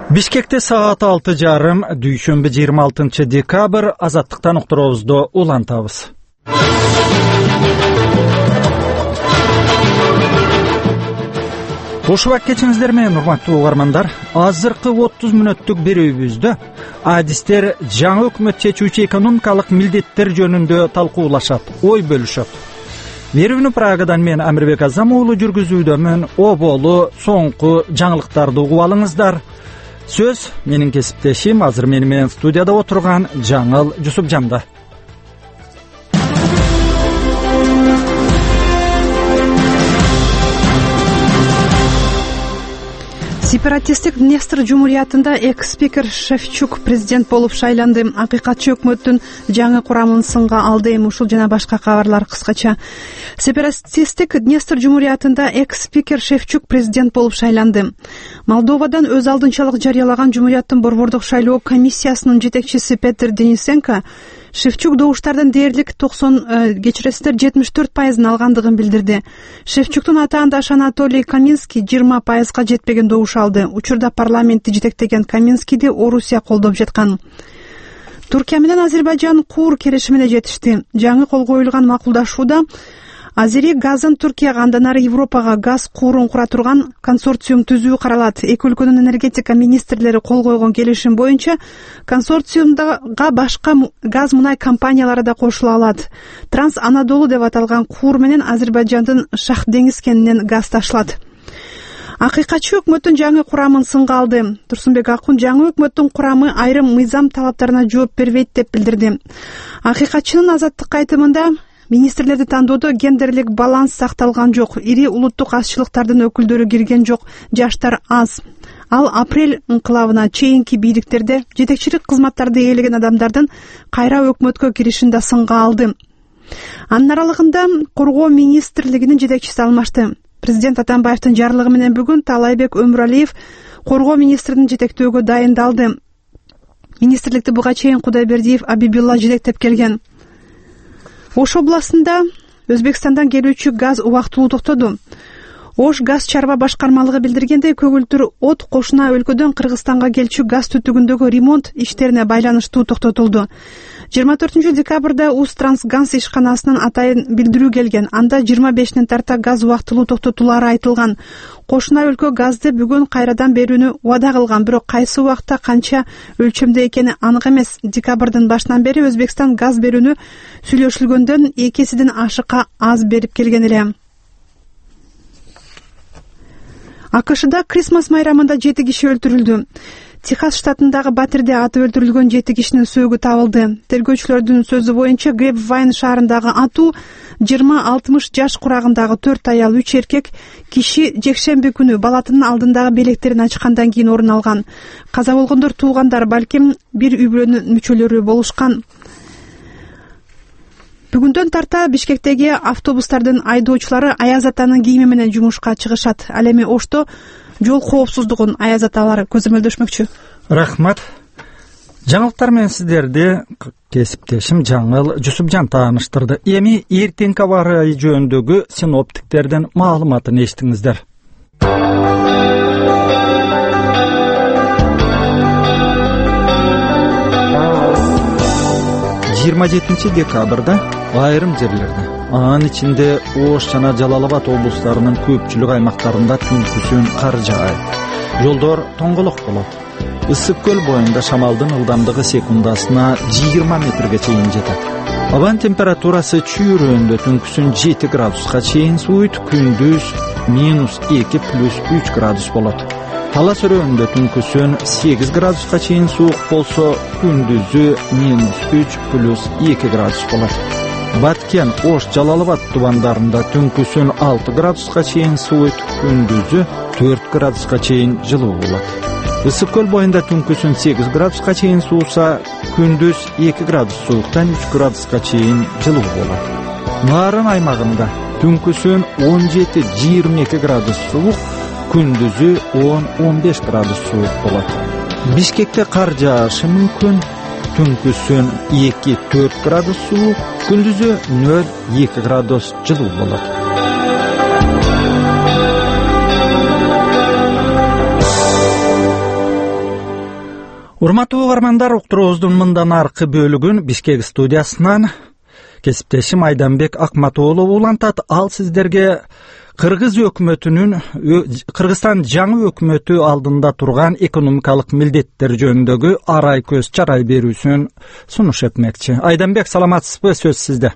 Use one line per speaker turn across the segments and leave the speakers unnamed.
Бишкекте саат 6:30, дүйшөмбү 26 декабрь, Азаттыктан уктуруубузду улантабыз. Ушубак кечиңиздер менен, урматтуу угармандар. Азыркы 30 мүнөттүк берүүбүздө адистер жаңы өкмөт чечүүчү экономикалык милдеттер жөнүндө талкуулашат, ой бөлүшөт. Берүүнү Прагадан мен Амирбек Азам уулу жүргүзүүдөмүн. Оболу соңку жаңылыктарды угуп алыңыздар. Сөз менин кесиптешим, азыр мени менен студияда отурган Жаңыл Жусупжанда.
Сепаратисттик Днестр Жумуриятында экс-спикер Шевчук президент болуп шайланды. Акыйкатчы өкмөттүн жаңы курамын сынга алды. Ушул жана башка кабарлар кыскача. Сепаратисттик Днестр Жумуриятында экс-спикер Шевчук президент болуп шайланды. Молдовадан өз алдынчалык жарыялаган Жумурияттын борбордук шайлоо комиссиясынын жетекчиси Петр Денисенко Шевчук добуштардын дээрлик 74% алгандыгын билдирди. Шевчуктун атаандаш Анатолий Каминский 20% жетпеген добуш алды. Учурда парламентти жетектеген Каминскийди Орусия колдоп жаткан. Туркия менен Азербайжан Куур келишимине жетишти. Жаңы кол коюлган макулдашууда Азери газын Туркияга, андан ары Европага газ куурун кура турган консорциум түзүү каралат. Эки өлкөнүн энергетика министрлери кол койгон келишим боюнча консорциумдага башка газ мунай компаниялары да кошула алат. Транс Анадолу деп аталган Куур менен Азербайжандын Шах деңиз кенинен газ ташылат. Акыйкатчы өкмөттүн жаңы курамын сынга алды. Турсунбек Акун жаңы өкмөттүн курамы айрым мыйзам талаптарына жооп бербейт деп билдирди. Акыйкатчынын Азаттыкка айтымында министрлерди тандоодо гендерлик баланс сакталган жок, ири улуттук азчылыктардын өкүлдөрү кирген жок, жаштар аз. Ал апрель инкылабына чейинки бийликтерде жетекчилик кызматтарды ээлеген адамдардын кайра өкмөткө киришин да сынга алды. Анын аралыгында коргоо министрлигинин жетекчиси алмашты. Президент Атамбаевдин жарлыгы менен бүгүн Талайбек Өмүралиев коргоо министрин жетектөөгө дайындалды. Министрликти буга чейин Кудайбердиев Абибилла жетектеп келген. Ош областында Өзбекстандан келүүчү газ убактылуу токтоду. Ош газ чарба башкармалыгы билдиргендей, көгүлтүр от кошуна өлкөдөн Кыргызстанга келчү газ түтүгүндөгү ремонт иштерине байланыштуу токтотулду. 24 декабрда Усттрансгаз ишканасынын атайын билдирүү келген. Анда 25 тарта газ убактылуу токтотулары айтылган. Кошуна өлкө газды бүгүн кайрадан берүүнү убада кылган, бирок кайсы убакта канча өлчөмдө экени анык эмес. Декабрдын башынан бери Өзбекстан газ берүүнү сүйлөшүлгөндөн 2 ашыкка аз берип келген эле. АКШда Крисмас майрамында 7 киши өлтүрүлдү. Техас штатындагы Баттерде атып өлтүрүлгөн 7 кишинин сөөгү табылды. Тергөөчүлөрдүн сөзү боюнча Грейпвайн шаарындагы атуу 20-60 жаш курагындагы 4 аял 3 эркек киши жекшемби күнү балатынын алдындагы белектерин ачкандан кийин орун алган. Каза болгондор туугандар, балким бир үй бүлөнүн мүчөлөрү болушкан. Бүгүндөн тарта Бишкектеги автобустардын айдоочулары Аяз атанын кийими менен жумушка чыгышат. Ал эми Ошто жол коопсуздугун Аяз аталар көзөмөлдөшмөкчү.
Рахмат. Жаңылыктар менен сиздерди кесиптешим Жаңыл Жусупжан тааныштырды. Эми эртеңки аба ырайы жөнүндөгү синоптиктердин маалыматын эстиңиздер. 27 декабрда айрым жерлерде, анын ичинде Ош жана Жалал-Абад облустарынын көпчүлүк аймактарында түнкүсүн кар жаайт. Жолдор тоңголок болот. Ысык көл боюнда шамалдын ылдамдыгы секундасына 20 метрге чейин жетет. Абанын температурасы чүйрөндө түнкүсүн 7 градуска чейин сууйт, күндүз -2 + 3 градус болот. Талас өрөөндө түнкүсүн 8 градуска чейин суук болсо, күндүзү -3 + 2 градус болот. Баткен, Ош, Жалал-Абад тубандарында түнкүсүн 6 градуска чейин сууйт, күндүзү 4 градуска чейин жылуу болот. Ысык көл боюнда түнкүсүн 8 градуска чейин сууса, күндүз 2 градус сууктан 3 градуска чейин жылуу болот. Нарын аймагында түнкүсүн 17-22 градус суук, күндүзү 10-15 градус суук болот. Бишкекте кар жаашы мүмкүн. Түнкүсүн 2-4 градус суук, күндүзү 0-2 градус жылуу болот. Урматтуу угармандар, уктуруубуздун мындан аркы бөлүгүн Бишкек студиясынан кесиптешим Айданбек Акматоолу улантат. Ал сиздерге Кыргызстан жаңы өкмөтү алдында турган экономикалык милдеттер жөнүндөгү арай көз чарай берүүсүн сунуш этмекчи. Айданбек, саламатсызбы? Сөз сизде.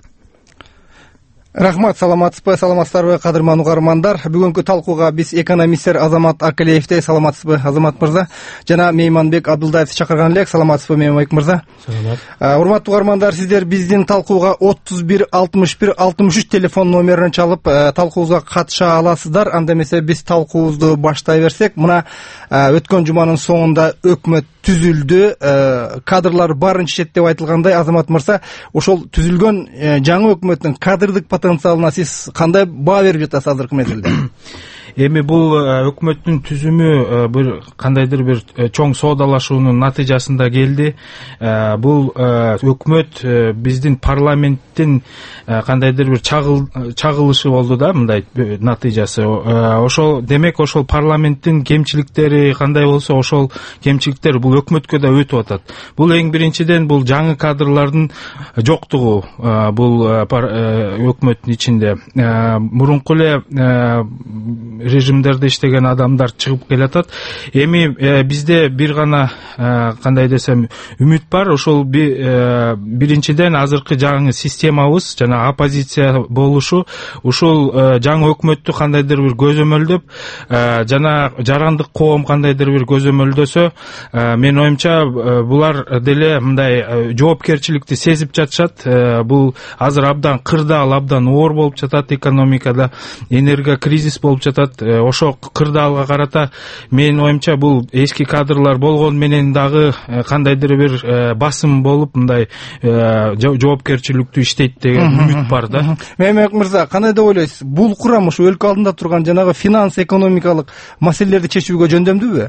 Рахмат, саламатсызбы, кадырман угармандар. Бүгүнкү талкууга биз экономисттер Азамат Акалиевди, саламатсызбы, Азамат мырза, жана Мейманбек Абдулдаевди чакырган элек. Саламатсызбы, Мейманбек мырза?
Саламат.
Урматтуу угармандар, сиздер биздин талкууга 31 61 63 телефон номерин чалып талкуубузга катыша аласыздар. Анда эмесе биз талкуубузду баштай берсек, мына өткөн жуманын соңунда өкмөт түзүлдү. Кадрлар барынча чет деп айтылгандай, Азамат мырза, ошол түзүлгөн жаңы өкмөттүн кадрдык потенциалына сиз кандай баа берип жатасыз азыркы мезгилде?
Эми бул өкмөттүн түзүмү бир кандайдыр бир чоң соодалашуунун натыйжасында келди. Бул өкмөт биздин парламенттин кандайдыр бир чагылышы болду да, мындай натыйжасы. Ошол демек ошол парламенттин кемчиликтери кандай болсо, ошол кемчиликтер бул өкмөткө да өтүп атат. Бул эң биринчиден бул жаңы кадрлардын жоктугу бул өкмөттүн ичинде. Мурунку эле режимдерде иштеген адамдар чыгып келатат. Эми бизде бир гана кандай десем үмүт бар. Ошол биринчиден азыркы жаңы системабыз, жана оппозиция болушу, ушул жаңы өкмөттү кандайдыр бир көзөмөлдөп, жана жарандык коом кандайдыр бир көзөмөлдөсө, менин оюмча булар деле мындай жоопкерчиликти сезип жатышат. Бул азыр абдан кырдаал, абдан оор болуп жатат экономикада, энерго кризис болуп жатат. Ошо кырдаалга карата менин оюмча бул эски кадрлар болгон менен дагы кандайдыр бир басым болуп, мындай жоопкерчиликтүү иштейт деген үмүт бар да.
Мейманбек мырза, кандай деп ойлойсуз? Бул курам ушу өлкө алдында турган жанагы финанс экономикалык маселелерди чечүүгө жөндөмдүүбү?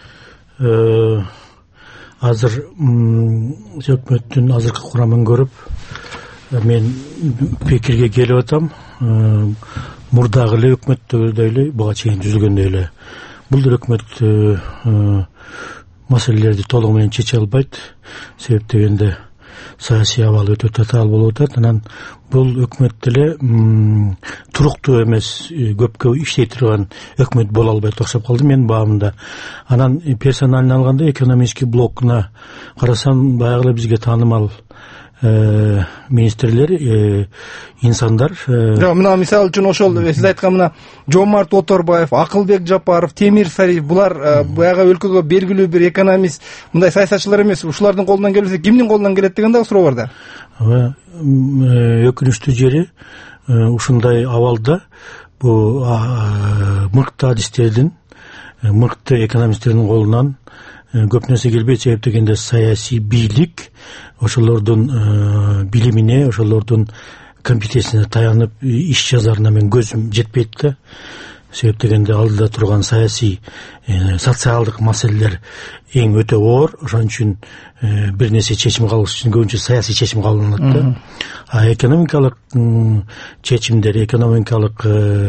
Азыр өкмөттүн азыркы курамын көрүп мен пикирге келип атам. Мурдагы эле өкмөттөрдөй эле, буга чейин түзүлгөндөй эле бул өкмөт маселелерди толугу менен чече албайт. Себеп дегенде саясий абал өтө татаал болуп атат. Анан бул өкмөт деле туруктуу эмес, көпкө иштей турган өкмөт боло албайт окшоп калды менин баамда. Анан персонально алганда экономический блокуна карасам, баягы эле бизге таанымал министрлер, инсандар.
Мына мисалы үчүн ошол сиз айткан мына Жомарт Оторбаев, Акылбек Жапаров, Темир Сариев, булар баягы өлкөгө белгилүү бир экономист, мындай саясатчылар эмес. Ушулардын колунан келбесе кимдин колунан келет деген дагы суроо бар да.
Өкүнүчтүү жери ушундай абалда бул мыкты адистердин, мыкты экономисттердин колунан көп нерсе келбейт. Себеп дегенде саясий бийлик ошолордун билимине, ошолордун компетенциясына таянып иш жазарына мен көзүм жетпейт да. Себеп дегенде алдыда турган саясий, социалдык маселелер эң өтө оор. Ошон үчүн бир нерсе чечим кабыл үчүн көбүнчө саясий чечим кабылынат да. Экономикалык чечимдер, экономикалык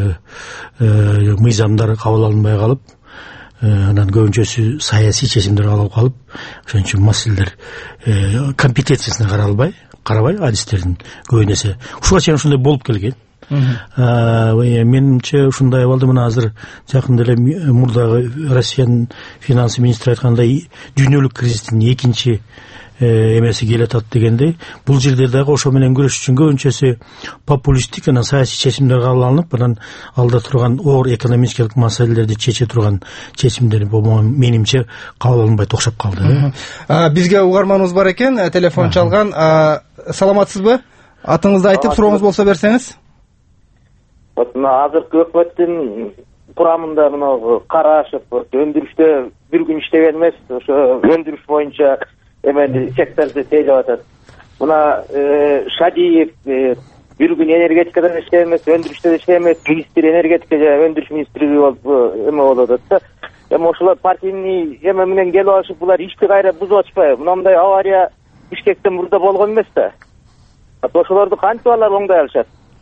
мыйзамдар кабыл алынбай калып, анан көбүнчөсү саясий чечимдер алып калып, ошон үчүн маселелер компетенциясына карабай адистердин көбү нерсе ушуга чейин ушундай болуп келген. Менимче ушундай абалда мына азыр жакында эле мурдагы Россиянын финанс министри айткандай дүйнөлүк кризистин экинчи эмеси келатат дегендей, бул жерде дагы ошо менен күрөшүш үчүн көбүнчөсү популисттик анан саясий чечимдер кабыл алынып, анан алда турган оор экономикалык маселелерди чече турган чечимдер менимче кабыл алынбайт окшоп калды.
Бизге угарманыбыз бар экен, телефон чалган. Саламатсызбы? Атыңызды айтып, сурооңуз болсо берсеңиз.
Азыркы өкмөттүн курамында мына Карашев өндүрүштө бир күн иштеген эмес, ошо өндүрүш боюнча эмени секторду тейлеп атат. Мына Шадиев бир күн энергетикада иштеген эмес, өндүрүштө иштеген эмес, министр энергетика жана өндүрүш министри болуп эме болуп атат да. Эми ошолор партийный эме менен келип алышып, булар ишти кайра бузуп атышпайбы? Мындай авария Бишкектен мурда болгон эмес да. Ошолорду кантип алар оңдой алышат?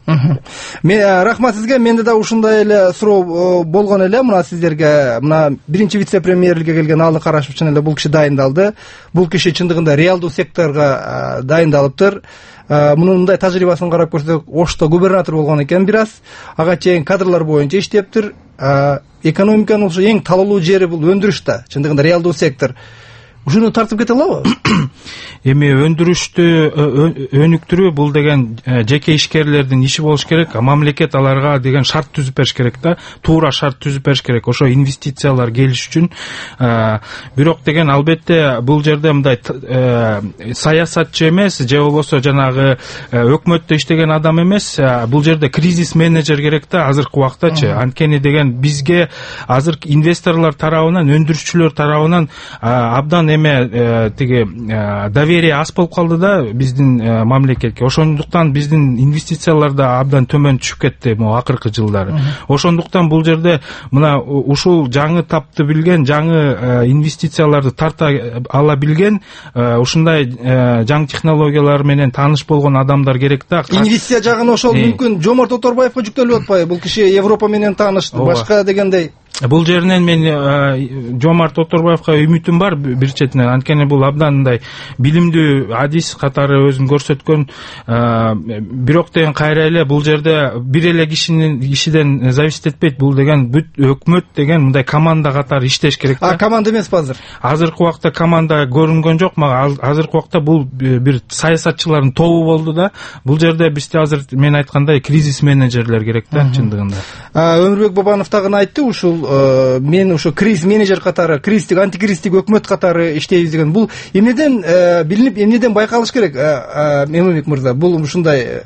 Рахмат сизге. Менде да ушундай эле суроо болгон эле. Мына сиздерге мына биринчи вице премьерликке келген Алы Карашев чын эле бул киши дайындалды. Бул киши чындыгында реалдуу секторго дайындалыптыр. Мунун мындай тажрыйбасын карап көрсөк, Ошто губернатор болгон экен бир аз. Ага чейин кадрлар боюнча иштептир. Экономиканын ошо эң талаалуу жери бул өндүрүш да, чындыгында реалдуу сектор. Ушуну тартып кете алабы?
Эми өндүрүштү өнүктүрүү бул деген жеке ишкерлердин иши болуш керек. Мамлекет аларга деген шарт түзүп бериш керек да, туура шарт түзүп бериш керек. Ошо инвестициялар келиш үчүн. Бирок деген албетте бул жерде мындай саясатчы эмес, же болбосо жанагы өкмөттө иштеген адам эмес. Бул жерде кризис менеджер керек да азыркы убактачы. Анткени деген бизге азыр инвесторлор тарабынан, өндүрүшчүлөр тарабынан абдан тиги доверие аз болуп калды да биздин мамлекетке. Ошондуктан биздин инвестициялар да абдан төмөн түшүп кетти могу акыркы жылдары. Ошондуктан бул жерде мына ушул жаңы тапты билген, жаңы инвестицияларды тарта ала билген, ушундай жаңы технологиялар менен тааныш болгон адамдар керек да.
Инвестиция жагын ошол мүмкүн Жомарт Оторбаевга жүктөлүп атпайбы? Бул киши Европа менен таанышты, башка дегендей.
Бул жеринен мен Жомарт Оторбаевга үмүтүм бар бир четинен. Анткени бул абдан мындай билимдүү адис катары өзүн көрсөткөн. Бирок деген кайра эле бул жерде бир эле кишиден зависит этпейт. Бул деген бүт өкмөт деген мындай команда катары иштеш керек да.
Команда эмеспи азыр?
Азыркы убакта команда көрүнгөн жок мага. Азыркы убакта бул бир саясатчылардын тобу болду да. Бул жерде бизде азыр мен айткандай кризис менеджерлер керек да чындыгында.
Өмүрбек Бабанов дагы айтты, ушул мен ошо кризис менеджер катары, кризистик, антикризистик өкмөт катары иштейбиз деген. Бул эмнеден билинип, эмнеден байкалыш керек? Мемлекет мырза, бул ушундай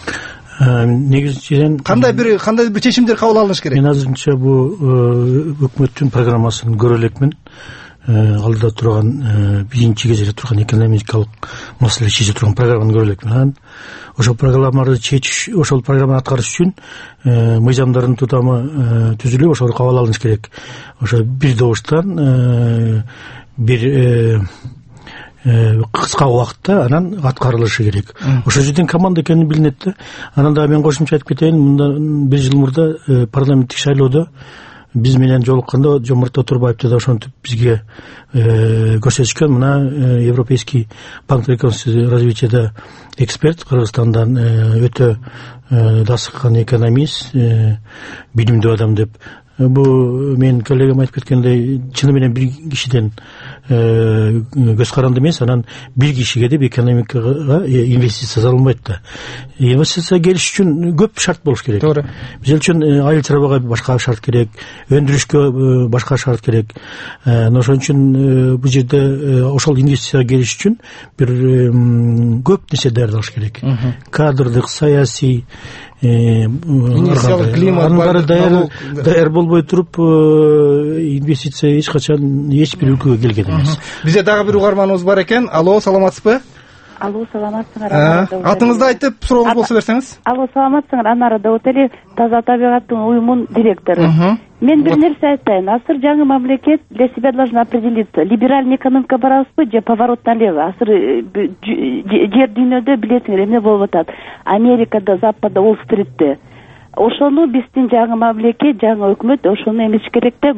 негизинен
кандай бир чечимдер кабыл алыныш керек?
Мен азырынча бул өкмөттүн программасын көрө элекмин. Алдыда турган биринчи кезекте турган экономикалык маселе чече турган программаны көрө элекмин. Ошол программаларды чечиш, ошол программаны аткарыш үчүн мыйзамдардын тутамы түзүлүп, ошол кабыл алыныш керек. Ошо бир добуштан бир кыска убакытта анан аткарылышы керек. Ошол жерден команда экени билинет да. Анан дагы мен кошумча айтып кетейин, мындан бир жыл мурда парламенттик шайлоодо биз менен жолукканда Жомарт Оторбаевди да ошентип бизге көрсөтүшкөн. Мына Европейский банк реконструкции развитияда эксперт, Кыргызстандан өтө дасыккан экономист, билимдүү адам деп. Бул мен коллегам айтып кеткендей, чыны менен бир кишиден көз каранды эмес, анан бир кишиге деп экономикага инвестиция салынбайт да. Инвестиция келиш үчүн көп шарт болуш керек.
Туура.
Бизел үчүн айыл чарбага башка шарт керек, өндүрүшкө башка шарт керек. Ошон үчүн бул жерде ошол инвестиция келиш үчүн бир көп нерсе даярдалыш керек. Кадрдык, саясий,
инвестициялык климат
даяр болбой туруп инвестиция эч качан эч бир өлкөгө келген эмес.
Бизде дагы бир угарманыбыз бар экен. Алло, саламатсызбы?
Алло, саламатсыңар.
Атыңызды айтып, сурооңуз болсо берсеңиз.
Алло, саламатсыңар. Анара Даутали, Таза табигаттын уюмунун директору. Мен бир нерсе айтайын. Азыр жаңы мамлекет для себя должна определиться. Либеральный экономика барабызбы же поворот налево? Азыр жер дүйнөдө билесиңер эмне болуп атат? Америкада, Западда, Уолл-стритте. Ошону биздин жаңы мамлекет, жаңы өкмөт ошону эмес керек да,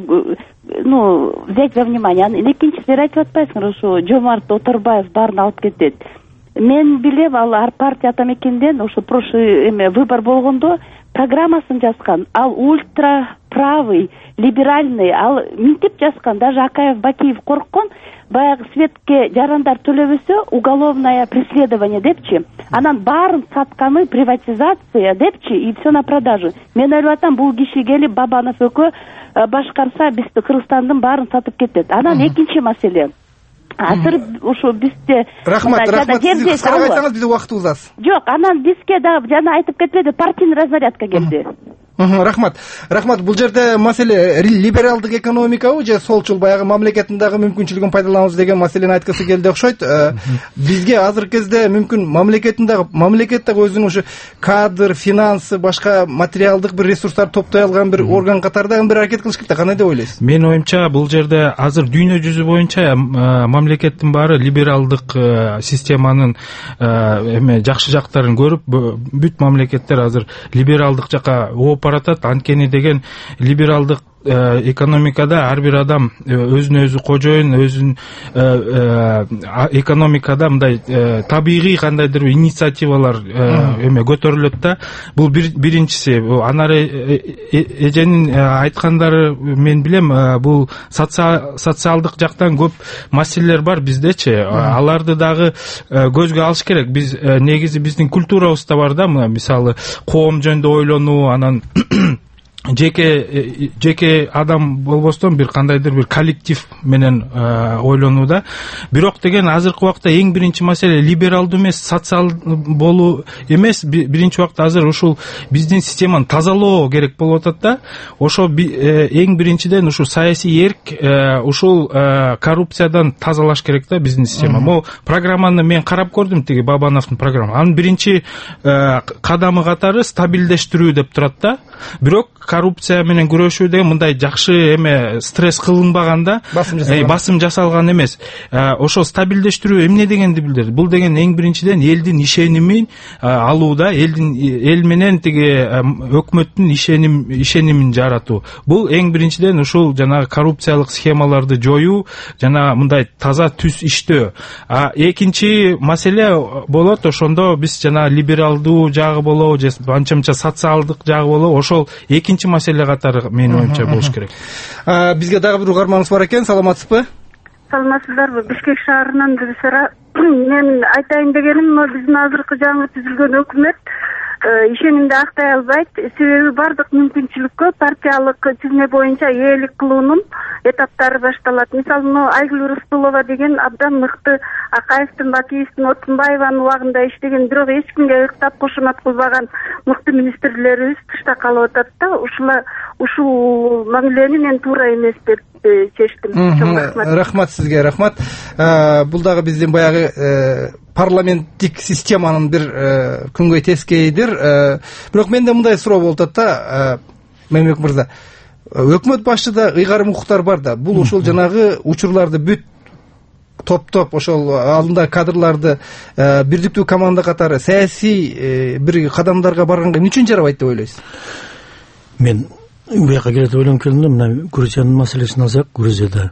взять во внимание. Экинчисин айтып атпайсыңар, ошо Жомарт Оторбаев баарын алып кетет. Мен билем, ал ар партия атамекенден ошо прошлый выбор болгондо программасын жазган. Ал ультра правый, либеральный, ал минтип жазган. Даже Акаев, Бакиев корккон, баягы светке жарандар төлөбөсө уголовное преследование депчи. Анан баарын сатканы приватизация депчи и все на продажу. Мен ойлоп атам, бул киши келип Бабанов экөө башкарса бизди Кыргызстандын баарын сатып кетет. Анан экинчи маселе. Азыр ошо бизде
рахмат сиз кыскараак айтсаңыз бизде убактыбыз аз.
Жок, анан бизге да жана айтып кетпеди, партийный разнарядка келди.
Рахмат. Бул жерде маселе либералдык экономикабы же солчул баягы мамлекеттиндагы мүмкүнчүлүгүн пайдаланабыз деген маселени айткысы келди окшойт. Бизге азыркы кезде мүмкүн мамлекеттеги өзүнүн ушу кадр, финансы, башка материалдык бир ресурстарды топтой алган бир орган катарында бир аракет кылыш керек да. Кандай деп ойлойсуз? Менин
оюмча бул жерде азыр дүйнө жүзү боюнча мамлекеттин баары либералдык системанын жакшы жактарын көрүп, бүт мамлекеттер азыр либералдык жака ооп баратат. Анткени деген либералдык экономикада ар бир адам өзүнө өзү кожоюн, өзүнүн экономикада мындай табигый кандайдыр бир инициативалар көтөрүлөт да. Бул биринчиси. Анары эженин айткандары мен билем, бул социалдык жактан көп маселелер бар биздечи. Аларды дагы көзгө алыш керек. Биз негизи биздин культурабызда бар да, мисалы коом жөнүндө ойлонуу, анан жеке адам болбостон бир кандайдыр бир коллектив менен ойлонууда. Бирок деген азыркы убакта эң биринчи маселе либералдуу эмес, социал болуу эмес. Биринчи убакта азыр ушул биздин системаны тазалоо керек болуп атат да. Ошо эң биринчиден ушул саясий эрк, ушул коррупциядан тазалаш керек да биздин система. Могу программаны мен карап көрдүм, тиги Бабановдун программасы. Анын биринчи кадамы катары стабилдештирүү деп турат да. Бирок коррупция менен күрөшүү деген мындай жакшы стресс кылынбаганда, басым жасалган эмес. Ошо стабилдештирүү эмне дегенди билдирет? Бул деген эң биринчиден элдин ишенимин алууда, эл менен тиги өкмөттүн ишенимин жаратуу. Бул эң биринчиден ушул жанагы коррупциялык схемаларды жоюу, жана мындай таза түз иштөө. Экинчи маселе болот, ошондо биз жана либералдуу жагы болобу же анча-мынча социалдык жагы болобу, ошол экинчи маселе катары менин оюмча болуш керек.
Бизге дагы бир угарманыбыз бар экен. Саламатсызбы?
Саламатсыздарбы? Бишкек шаарынан Дилсара. Мен айтайын дегеним, биздин азыркы жаңы түзүлгөн өкмөт ишенимди актай албайт. Себеби бардык мүмкүнчүлүккө партиялык тизме боюнча ээлик кылуунун этаптары башталат. Мисалы, Айгүл Рыскулова деген абдан мыкты Акаевдин, Бакиевдин, Отунбаеванын убагында иштеген, бирок эч кимге ыктап кошомат кылбаган мыкты министрлерибиз тышта калып атат да. Ушул мамилени мен туура эмес деп чечтим.
Рахмат сизге, рахмат. Бул дагы биздин баягы парламенттик системанын бир күнгөй тескейидир. Бирок менде мындай суроо болуп атат да, Мамбек мырза. Өкмөт башчыда ыйгарым укуктар бар да. Бул ошол жанагы учурларды бүт топтоп, ошол алдында кадрларды бирдиктүү команда катары саясий бир кадамдарга барганга эмне үчүн жарабайт деп ойлойсуз?
Мен буяка келип ойлонуп келдим, мына Грузиянын маселесин алсак, Грузияда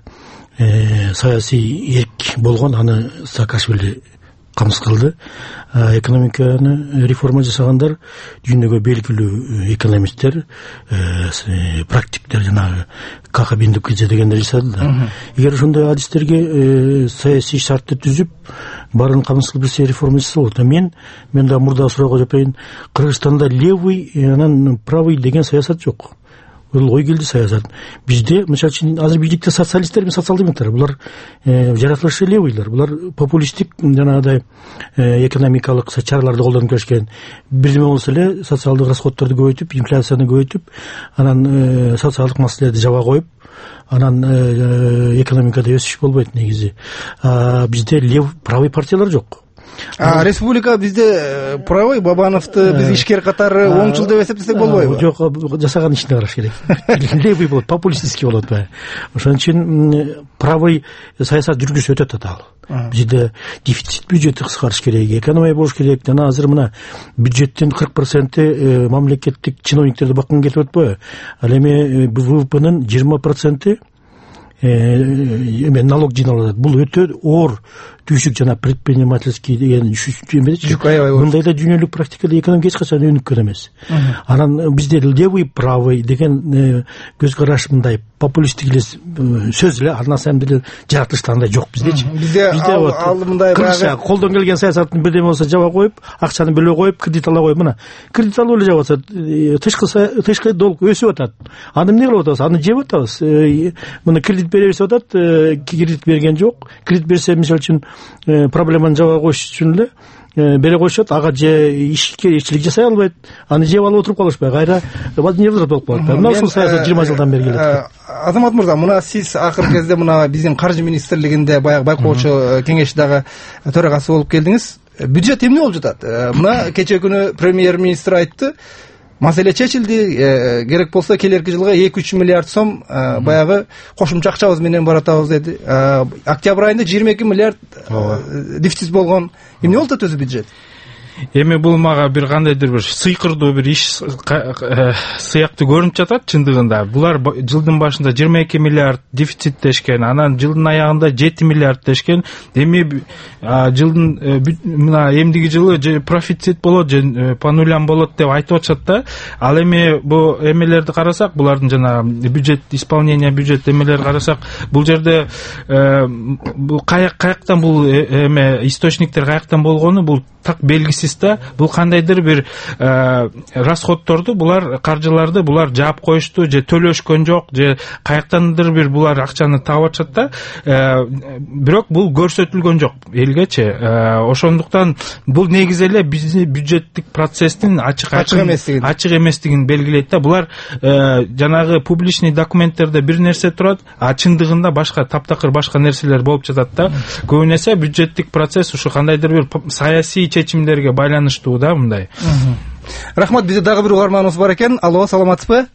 саясий эрк болгон, аны Саакашвили камсыз кылды. Экономиканы реформа жасагандар дүйнөгө белгилүү экономисттер, практиктер, жанагы Кака Биндукидзе дегендер жасады да. Эгер ошондой адистерге саясий шартты түзүп, баарын камсыз кылып берсе реформа жасаса болот. Мен да мурда суроого жооп берейин. Кыргызстанда левый, анан правый деген саясат жок. Бул ой келди саясат. Бизде, мисалы үчүн, азыр биздикте социалисттер менен социал-демократтар, булар жаратылышы левыйлар, булар популисттик жанагыдай экономикалык чараларды колдонуп келишкен. Бирдеме болсо эле социалдык расходдорду көбөйтүп, инфляцияны көбөйтүп, анан социалдык маселелерди жаба коюп, анан экономикада өсүш болбойт негизи. Бизде лев, правый партиялар жок.
Республика бизде правый, Бабановду биз ишкер катары оңчул деп эсептесек болбойбу?
Жок, жасаган ишине караш керек. Левый болот, популистский болот бай. Ошон үчүн правый саясат жүргүзүп өтөт атал. Бизде дефицит бюджетти кыскартыш керек, экономия болуш керек. Жана азыр мына бюджеттин 40% мамлекеттик чиновниктерди баккан кетип атпайбы? Ал эми ВВПнын 20% налог жыйналат. Бул өтө оор түйшүк, жана предпринимательский деген мындайда дүйнөлүк практикада экономика эч качан өнүккөн эмес. Анан бизде левый, правый деген көз караш мындай популисттик сөз эле, андан сайын деле жаратылышта андай жок биздечи.
Бизде ал мындай
колдон келген саясаттын бирдеме болсо жаба коюп, акчаны бөлө коюп, кредит ала коюп, мына кредит алып эле жабат. Тышкы долг өсүп атат. Аны эмне кылып атабыз? Аны жеп атабыз. Мына кредит бере берип атат, кредит берген жок. Кредит берсе, мисалы үчүн, проблеманы жаба коюш үчүн эле бере коюшат, ага же ишчилик жасай албайт, аны жеп алып отуруп калышпай кайра невзрат болуп калат. Мына ушул саясат 20 жылдан бери келет.
Азамат мырза, мына сиз акыркы кезде мына биздин каржы министрлигинде баягы байкоочу кеңеш дагы төрагасы болуп келдиңиз. Бюджет эмне болуп жатат? Мына кече күнү премьер-министр айтты, маселе чечилди, керек болсо келерки жылга 2-3 миллиард сом баягы кошумча акчабыз менен баратабыз деди. Октябрь айында 22 миллиард дефицит болгон. Эмне болуп атат өзү бюджет?
Эми бул мага бир кандайдыр бир сыйкырдуу бир иш сыяктуу көрүнүп жатат чындыгында. Булар жылдын башында 22 миллиард дефициттешкен, анан жылдын аягында 7 миллиард дешкен. Эми жылдын мына эмдиги жылы же профицит болот, же по нулям болот деп айтып атышат да. Ал эми бу эмелерди карасак, булардын жана бюджет исполнение бюджет эмелерди карасак, бул жерде бул каяктан бул эме источниктер каяктан болгону бул так белгисиз да. Бул кандайдыр бир расходторду, булар каржыларды булар жаап коюшту, же төлөшкөн жок, же каяктандыр бир булар акчаны таап атышат да. Бирок бул көрсөтүлгөн жок элгечи. Ошондуктан бул негизи эле биздин бюджеттик процесстин ачык эместигин белгилейт да. Булар жанагы публичный документтерде бир нерсе турат, а чындыгында башка таптакыр башка нерселер болуп жатат да. Көбүн эсе бюджеттик процесс ушу кандайдыр бир саясий чечимдерге байланыштуу да мындай.
Рахмат, бизде дагы бир угарманыбыз бар экен. Алло, саламатсызбы?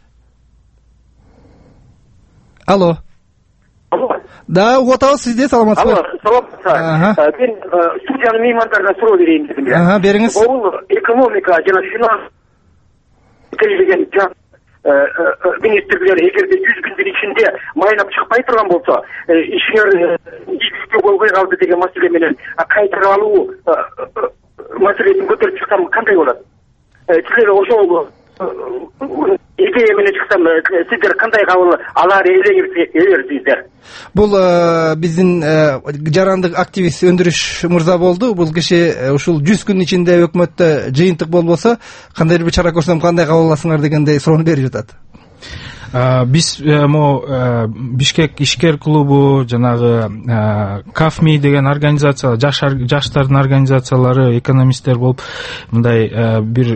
Алло. Да, угуп атабыз, сизде саламатсызбы?
Алло, саламатсызбы. Мен студиянын меймандарына суроо берейин дедим.
Бериңиз.
Бул экономика жана финанс деген министрлер эгерде 100 күндүн ичинде майнап чыкпай турган болсо, ишиңер ийгиликке болбой калды деген маселе менен кайтарып алуу маселесин көтөрүп чыксам кандай болот? Силер ошол идея менен чыксам сиздер кандай кабыл алар элеңиздер?
Бул биздин жарандык активист Өндүрүш мырза болду. Бул киши ушул 100 күн ичинде өкмөттө жыйынтык болбосо кандайдыр бир чара көрсөм кандай кабыл аласыңар дегендей суроону берип жатат.
Биз Бишкек ишкер клубу, жанагы Кафми деген организация, жаштардын организациялары, экономисттер болуп мындай бир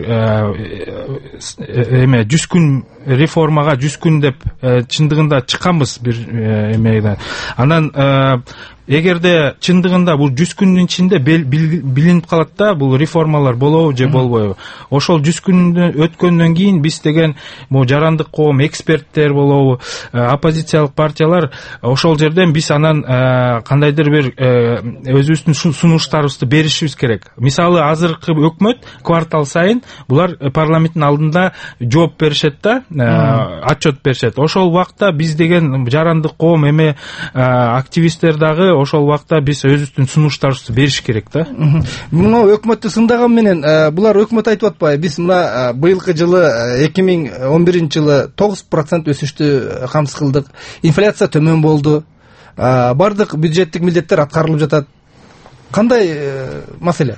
эме 100 күн реформага 100 күн деп чындыгында чыкканбыз бир эмеде. Анан эгерде чындыгында бул 100 күндүн ичинде билинип калат да, бул реформалар болобу же болбойбу. Ошол 100 күндү өткөндөн кийин биз деген жарандык коом, эксперттер болобу, оппозициялык партиялар ошол жерден биз анан кандайдыр бир өзүбүздүн сунуштарыбызды беришибиз керек. Мисалы, азыркы өкмөт квартал сайын булар парламенттин алдында жооп беришет да, отчет беришет. Ошол убакта биз деген жарандык коом эме активисттер дагы ошол убакта биз өзүбүздүн сунуштарыбызды бериш керек да.
Муну өкмөттү сындаган менен булар өкмөт айтып атпайбы? Биз мына быйылкы жылы 2011-жылы 9% өсүштү камсыз кылдык. Инфляция төмөн болду. Бардык бюджеттик милдеттер аткарылып жатат. Кандай маселе?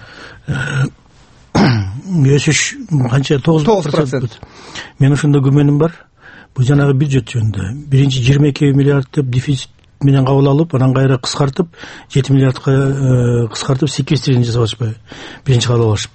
Өсүш канча? 9%. Мен ошондо күмөнүм бар. Бул жанагы бюджет жөнүндө. Биринчи 22 миллиард деп дефицит менен кабыл алып, анан кайра кыскартып, 7 миллиардка кыскартып, секвестрин жасап атышпайбы? Биринчи кабыл алышып.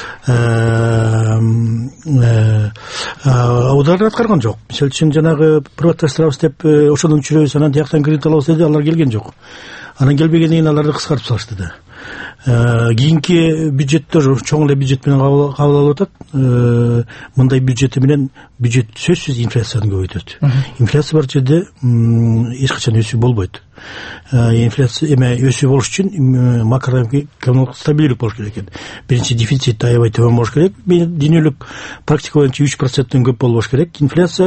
Ударын аткарган жок. Мисалы үчүн жанагы приватташтырабыз деп ошондон чүрөбүз, анан тияктан кредит алабыз деди, алар келген жок. Анан келбегенден кийин аларды кыскартып салышты да. Кийинки бюджеттер чоң эле бюджет менен кабыл алып атат. Мындай бюджет менен бюджет сөзсүз инфляцияны көбөйтөт. Инфляция бар жерде эч качан өсүү болбойт. Инфляция өсүү болуш үчүн макроэкономикалык стабилдүүлүк болуш керек экен. Биринчи дефицит аябай төмөн болуш керек. Дүйнөлүк практика боюнча 3%тен көп болбош керек. Инфляция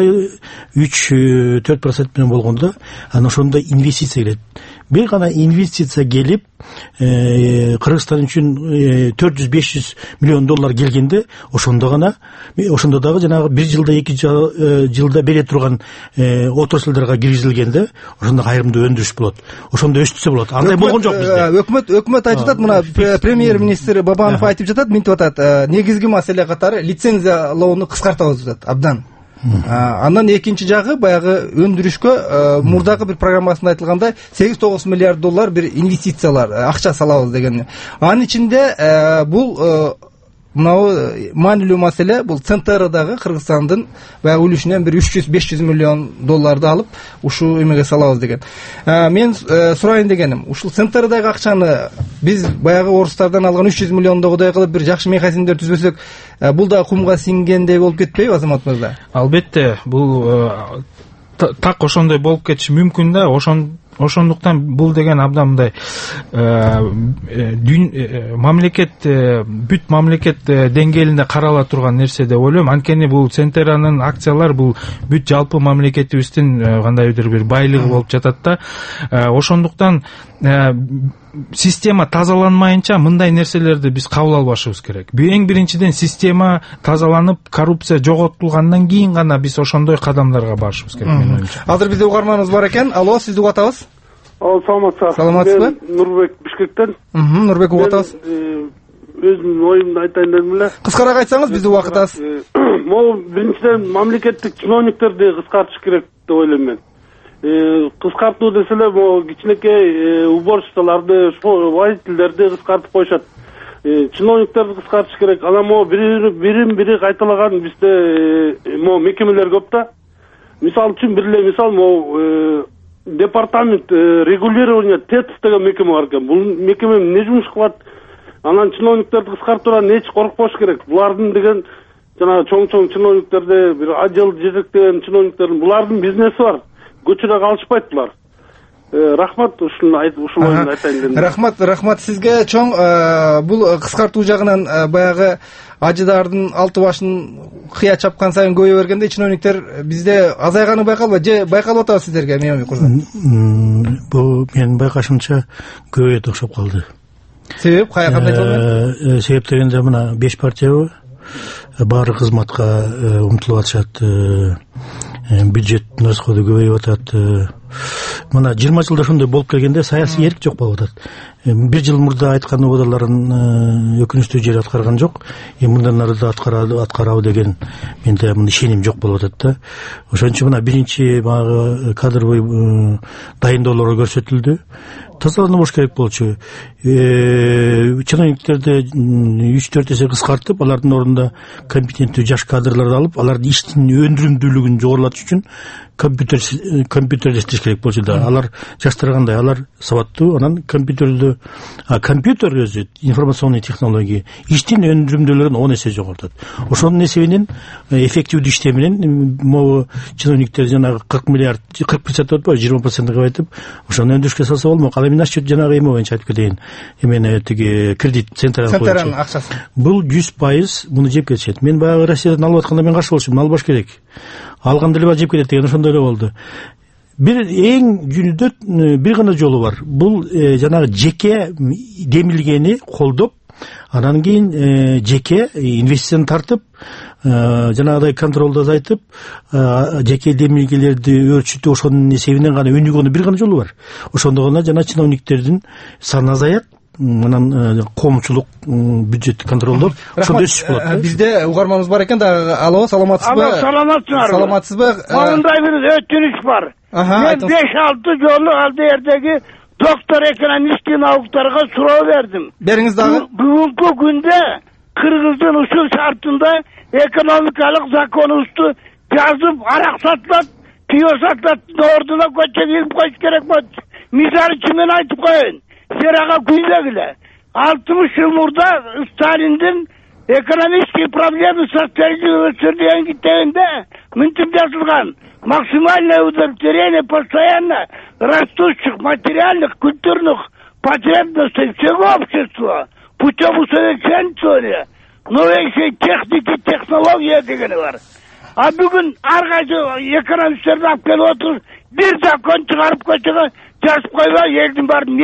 3-4% менен болгондо анан ошондо инвестиция келет. Бир гана инвестиция келип, Кыргызстан үчүн 400-500 миллион доллар келгенде, ошондо дагы жанагы 1 жылда 2 жылда бере турган отраслдарга киргизилгенде, ошондо айрымдуу өндүрүш болот. Ошондо өстүрсө болот. Андай болгон жок бизде.
Өкмөт айтып жатат, мына премьер-министр Бабанов айтып жатат, мынтип атат, негизги маселе катары лицензиялоону кыскартабыз деп жатат, абдан. Андан экинчи жагы баягы өндүрүшкө мурдагы бир программасында айтылгандай 8-9 миллиард доллар бир инвестициялар акча салабыз деген. Анын ичинде бул мынау маанилүү маселе, бул ЦНТРдагы Кыргызстандын баягы үлүшүнөн бир 300-500 миллион долларды алып ушул эмеге салабыз деген. Мен сурайын дегеним, ушул ЦНТРдагы акчаны биз баягы орустардан алган 300 миллиондогудай кылып бир жакшы механизмдер түзбөсөк, бул да кумга сиңгендей болуп кетпейби, Азамат мырза?
Албетте, бул так ошондой болуп кетиши мүмкүн да. Ошондуктан бул деген абдан мындай мамлекет, бүт мамлекет деңгээлинде карала турган нерсе деп ойлойм. Анткени бул ЦНТРнын акциялар бул бүт жалпы мамлекетибиздин кандайдыр бир байлыгы болуп жатат да. Ошондуктан система тазаланмайынча мындай нерселерди биз кабыл албашыбыз керек. Эң биринчиден система тазаланып, коррупция жоготулгандан кийин гана биз ошондой кадамдарга барышыбыз керек менин оюмча.
Азыр бизде угарманыбыз бар экен. Алло, сизди угуп атабыз.
Саламатсызбы? Нурбек Бишкектен.
Нурбек угуп атабыз.
Өзүмдүн оюмду айтайын дедим эле.
Кыскараак айтсаңыз, бизди убакыт аз.
Могу биринчиден мамлекеттик чиновниктерди кыскартыш керек деп ойлойм мен. Кыскартуу деселе могу кичинекей уборщицаларды, водительдерди кыскартып коюшат. Чиновниктерди кыскартыш керек. Анан могу бири кайталаган бизде могу мекемелер көп да. Мисалы үчүн бир эле мисал могу департамент регулирования ТЭЦ деген мекеме бар экен. Бул мекеме эмне жумуш кылат? Анан чиновниктерди кыскартуудан эч коркпош керек. Булардын деген жана чоң чиновниктерде бир отдел жетектеген чиновниктердин булардын бизнеси бар. Көчүрө калышпайт булар. Рахмат, ушул оюнду айтайын дедим.
Рахмат сизге чоң. Бул кыскартуу жагынан баягы ажыдардын алты башын кыя чапкан сайын көбөйө бергенде чиновниктер бизде азайганы байкалбайт же байкалып атабы сиздерге?
Бул менин байкашымча көбөйөт окшоп калды.
Себеп кандай болду?
Себеп дегенде мына 5 партиябы баары кызматка умтулуп атышат, бюджеттин расходу көбөйүп атат. Мына 20 жылда ошондой болуп келгенде саясий эрк жок болуп атат. Бир жыл мурда айткан убадаларын өкүнүчтүү жери аткарган жок. Мындан ары да аткарабы деген менде мындай ишеним жок болуп атат да. Ошон үчүн мына биринчи баягы кадровый дайындоолор көрсөтүлдү. Тазаланыш керек болчу. Чиновниктерди 3-4 эсе кыскартып, алардын ордунда компетенттүү жаш кадрларды алып, алардын иштин өндүрүмдүүлүгүн жогорулатыш үчүн компьютерлештириш керек болчу да. Алар жаштар кандай? Алар сабаттуу, анан компьютер өзү информационный технология иштин өндүрүмдүүлүгүн 10 эсе жогортот. Ошонун эсебинен эффективдүү иштөө менен могу чиновниктер жанагы 40 миллиард 40% отпойбу, 20% кылып айтып, ошону өндүрүшкө салса болмок. Ал эми насчет жанагы эме боюнча айтып кетейин. Эмени тиги кредит централдын
акчасы.
Бул 100% муну жеп кетишет. Мен баягы Россиядан алып атканда мен каршы болчумун, албаш керек. Алганда эле жеп кетет деген ошондой эле болду. Бир эң жүнүдө бир гана жолу бар. Бул жанагы жеке демилгени колдоп, анан кийин жеке инвестицияны тартып, жанагыдай контролду азайтып, жеке демилгелерди өрчүтүп, ошонун эсебинен гана өнүгүүнүн бир гана жолу бар. Ошондо гана жана чиновниктердин саны азаят, анан коомчулук бюджеттик контролдор ошондо өсүш болот.
Бизде угарманыбыз бар экен да. Алло, саламатсызбы? Саламатсызбы?
Мындай бир өтүнүш бар. Мен 5-6 жолу ал жердеги доктор экономист-кинологторго суроо бердим.
Бериңиз дагы.
Бүгүнкү күндө Кыргыздын ушул шартында экономикалык законубузду жазып арак сатылат, пиво сатылат, ордуна көчө кирип коюш керек болот. Мисалы үчүн мен айтып коеюн. Серага күйлөгүлө 60 жыл мурда Сталиндин экономические проблемы социализм деген китебинде мынтип жазылган: максимальное удовлетворение постоянно растущих материальных, культурных потребностей всего общества путем усовершенствования новейшей техники, технология дегени бар. А бүгүн ар кайсы экономисттерди алып келип отуруп бир закон чыгарып көчөгө жазып койбой элдин баарын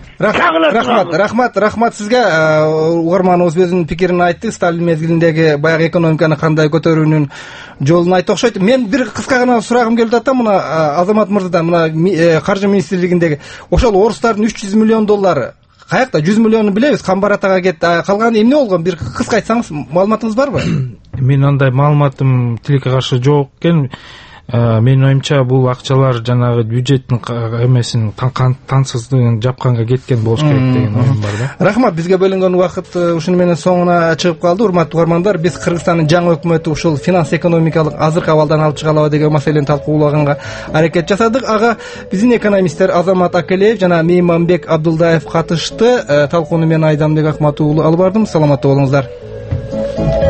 нээсине
Рахмат сизге. Угарманыбыз өзүнүн пикирин айтты. Сталин мезгилиндеги баягы экономиканы кандай көтөрүүнүн жолун айтты окшойт. Мен бир кыска гана сурагым келип атат. Мына Азамат мырзадан, мына каржы министрлигиндеги ошол орустардын 300 миллион доллары каякта? 100 миллионун билебиз, Камбар атага кетти. Калганы эмне болгон? Бир кыска айтсаңыз, маалыматыңыз барбы?
Мен андай маалыматым тилекке каршы жок экен. Менин оюмча бул акчалар жанагы бюджеттин эмесин тансыздыгын жапканга кеткен болуш керек деген оюм бар да.
Рахмат, бизге бөлүнгөн убакыт ушуну менен соңуна чыгып калды. Урматтуу угармандар, биз Кыргызстандын жаңы өкмөтү ушул финанс экономикалык азыркы абалдан алып чыгалабы деген маселени талкуулаганга аракет жасадык. Ага биздин экономисттер Азамат Акелеев жана Мейманбек Абдулдаев катышты. Талкууну мен Айдамбек Акматов уулу алып бардым. Саламатта болуңуздар.